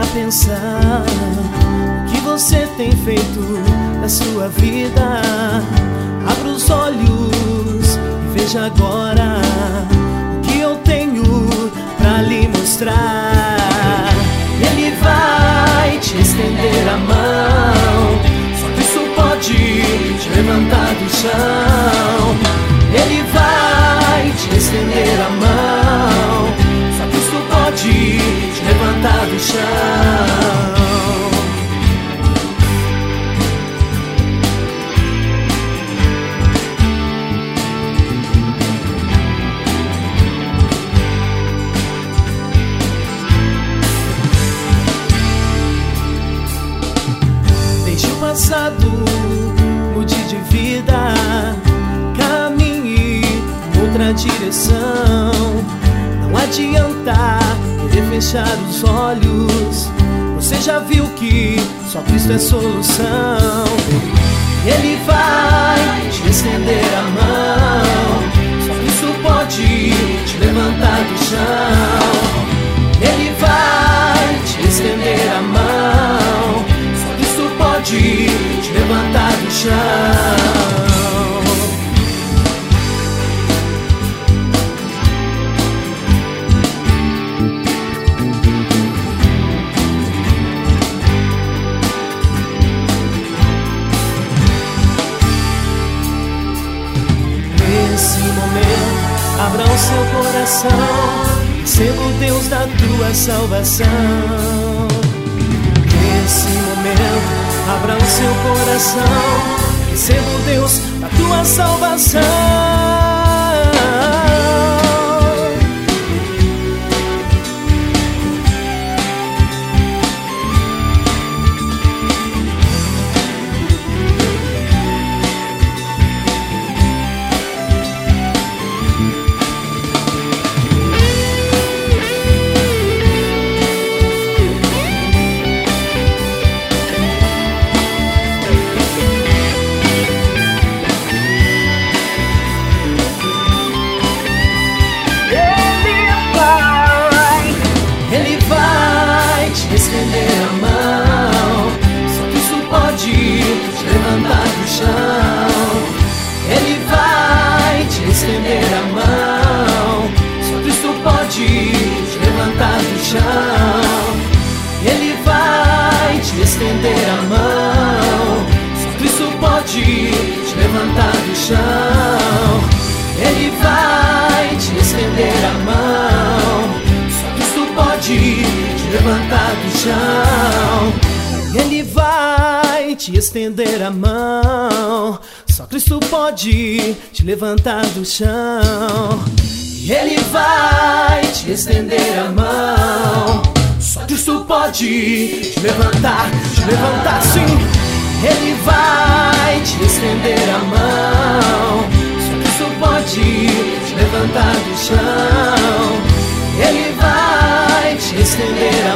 pensar o que você tem feito na sua vida. Abra os olhos e veja agora o que eu tenho pra lhe mostrar. Ele vai te estender a mão, só Cristo pode te levantar do chão. Ele vai te estender a mão, só Cristo pode te levantar do chão. Deixe o passado, mude de vida, caminhe em outra direção. Não adianta querer fechar os olhos, você já viu que só Cristo é solução. Ele vai te estender a mão, só Cristo pode te levantar do chão. Ele vai te estender a mão, só Cristo pode te levantar do chão. Nesse momento, abra o seu coração, receba o Deus da tua salvação. Nesse momento, abra o seu coração, receba o Deus da tua salvação. Estender a mão, só Cristo pode te levantar do chão. Ele vai te estender a mão, só Cristo pode te levantar do chão. Ele vai te estender a mão, só Cristo pode te levantar do chão. Ele vai te estender a mão, só Cristo pode levantar do chão. Ele vai te estender a mão, só Cristo pode te levantar do chão. Ele vai te estender a mão, só Cristo pode te levantar sim. Ele vai te estender a mão, só Cristo pode te levantar do chão. Ele vai te estender